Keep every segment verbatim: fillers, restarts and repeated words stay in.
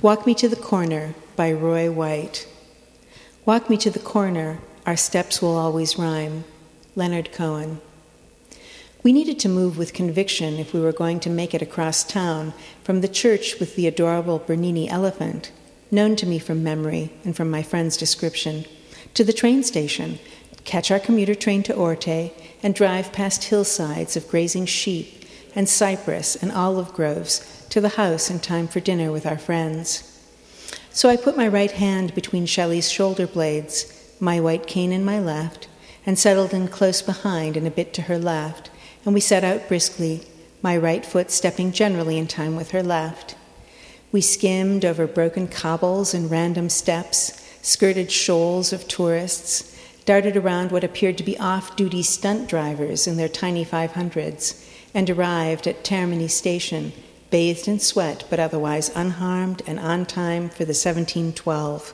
Walk Me to the Corner by Roy White. Walk me to the corner, our steps will always rhyme. Leonard Cohen. We needed to move with conviction if we were going to make it across town from the church with the adorable Bernini elephant, known to me from memory and from my friend's description, to the train station, catch our commuter train to Orte, and drive past hillsides of grazing sheep and cypress and olive groves to the house in time for dinner with our friends. So I put my right hand between Shelley's shoulder blades, my white cane in my left, and settled in close behind and a bit to her left, and we set out briskly, my right foot stepping generally in time with her left. We skimmed over broken cobbles and random steps, skirted shoals of tourists, darted around what appeared to be off-duty stunt drivers in their tiny five hundreds, and arrived at Termini Station, bathed in sweat but otherwise unharmed and on time for the seventeen twelve.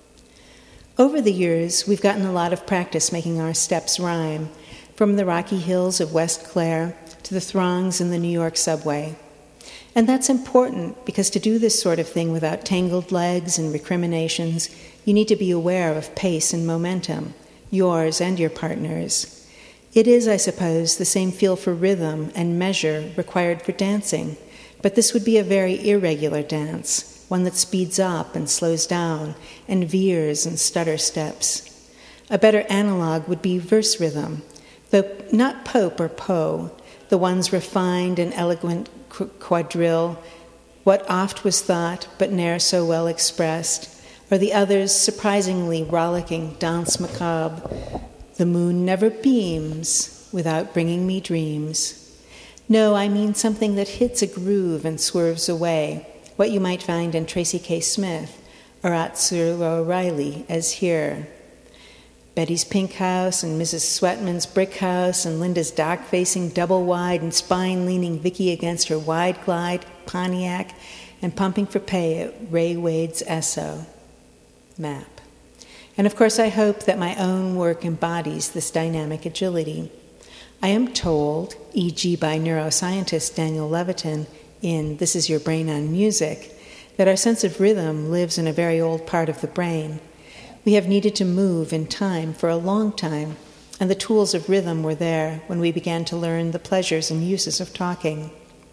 Over the years, we've gotten a lot of practice making our steps rhyme, from the rocky hills of West Clare to the throngs in the New York subway. And that's important because to do this sort of thing without tangled legs and recriminations, you need to be aware of pace and momentum, yours and your partner's. It is, I suppose, the same feel for rhythm and measure required for dancing, but this would be a very irregular dance, one that speeds up and slows down and veers and stutter steps. A better analog would be verse rhythm, though not Pope or Poe, the one's refined and eloquent qu- quadrille, what oft was thought but ne'er so well expressed, or the other's surprisingly rollicking danse macabre, the moon never beams without bringing me dreams. No, I mean something that hits a groove and swerves away, what you might find in Tracy K. Smith or Atzur O'Reilly, as here. Betty's Pink House and Missus Sweatman's Brick House and Linda's dock-facing double-wide and spine-leaning Vicky against her wide-glide Pontiac and pumping for pay at Ray Wade's Esso. Map. And of course I hope that my own work embodies this dynamic agility. I am told, for example by neuroscientist Daniel Levitin in This Is Your Brain on Music, that our sense of rhythm lives in a very old part of the brain. We have needed to move in time for a long time, and the tools of rhythm were there when we began to learn the pleasures and uses of talking.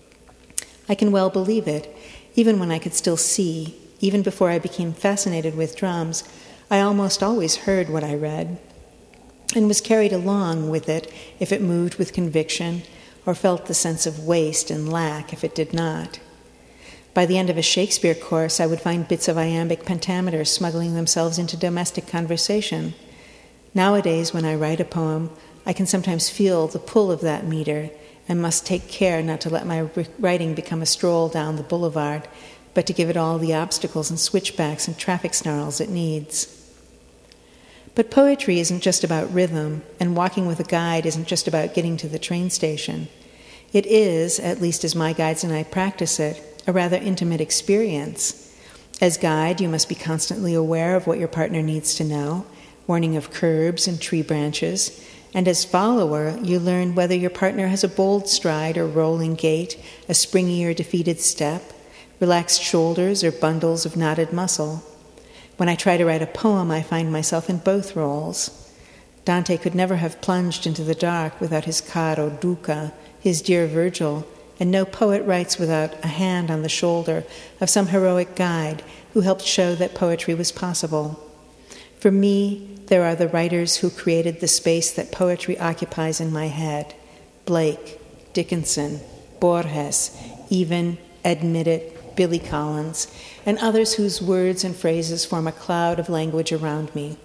I can well believe it. Even when I could still see, even before I became fascinated with drums, I almost always heard what I read, and was carried along with it if it moved with conviction, or felt the sense of waste and lack if it did not. By the end of a Shakespeare course, I would find bits of iambic pentameter smuggling themselves into domestic conversation. Nowadays, when I write a poem, I can sometimes feel the pull of that meter and must take care not to let my writing become a stroll down the boulevard, but to give it all the obstacles and switchbacks and traffic snarls it needs. But poetry isn't just about rhythm, and walking with a guide isn't just about getting to the train station. It is, at least as my guides and I practice it, a rather intimate experience. As guide, you must be constantly aware of what your partner needs to know, warning of curbs and tree branches, and as follower, you learn whether your partner has a bold stride or rolling gait, a springy or defeated step, relaxed shoulders or bundles of knotted muscle. When I try to write a poem, I find myself in both roles. Dante could never have plunged into the dark without his caro duca, his dear Virgil, and no poet writes without a hand on the shoulder of some heroic guide who helped show that poetry was possible. For me, there are the writers who created the space that poetry occupies in my head: Blake, Dickinson, Borges, even, admit it, Billy Collins, and others whose words and phrases form a cloud of language around me.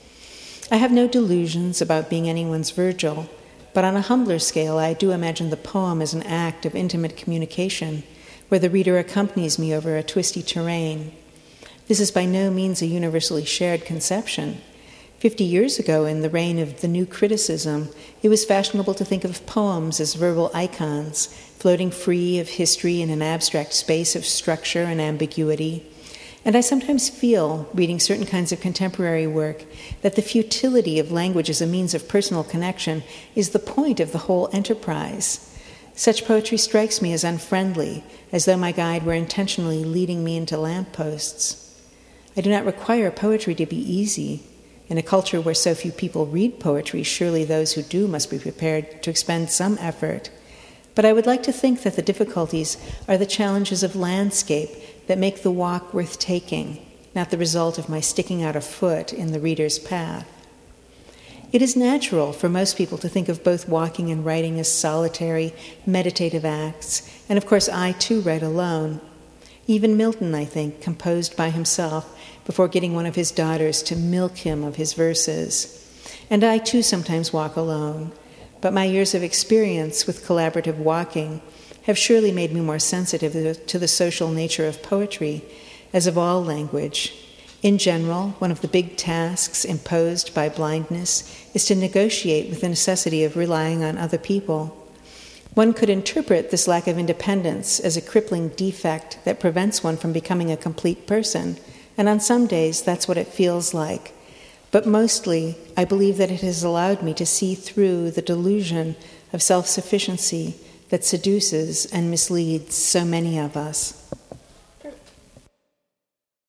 I have no delusions about being anyone's Virgil, but on a humbler scale, I do imagine the poem as an act of intimate communication, where the reader accompanies me over a twisty terrain. This is by no means a universally shared conception. Fifty years ago, in the reign of the new criticism, it was fashionable to think of poems as verbal icons, floating free of history in an abstract space of structure and ambiguity. And I sometimes feel, reading certain kinds of contemporary work, that the futility of language as a means of personal connection is the point of the whole enterprise. Such poetry strikes me as unfriendly, as though my guide were intentionally leading me into lampposts. I do not require poetry to be easy. In a culture where so few people read poetry, surely those who do must be prepared to expend some effort. But I would like to think that the difficulties are the challenges of landscape that make the walk worth taking, not the result of my sticking out a foot in the reader's path. It is natural for most people to think of both walking and writing as solitary, meditative acts, and of course I too read alone. Even Milton, I think, composed by himself before getting one of his daughters to milk him of his verses. And I too sometimes walk alone, but my years of experience with collaborative walking have surely made me more sensitive to the social nature of poetry, as of all language. In general, one of the big tasks imposed by blindness is to negotiate with the necessity of relying on other people. One could interpret this lack of independence as a crippling defect that prevents one from becoming a complete person, and on some days that's what it feels like. But mostly, I believe that it has allowed me to see through the delusion of self-sufficiency that seduces and misleads so many of us.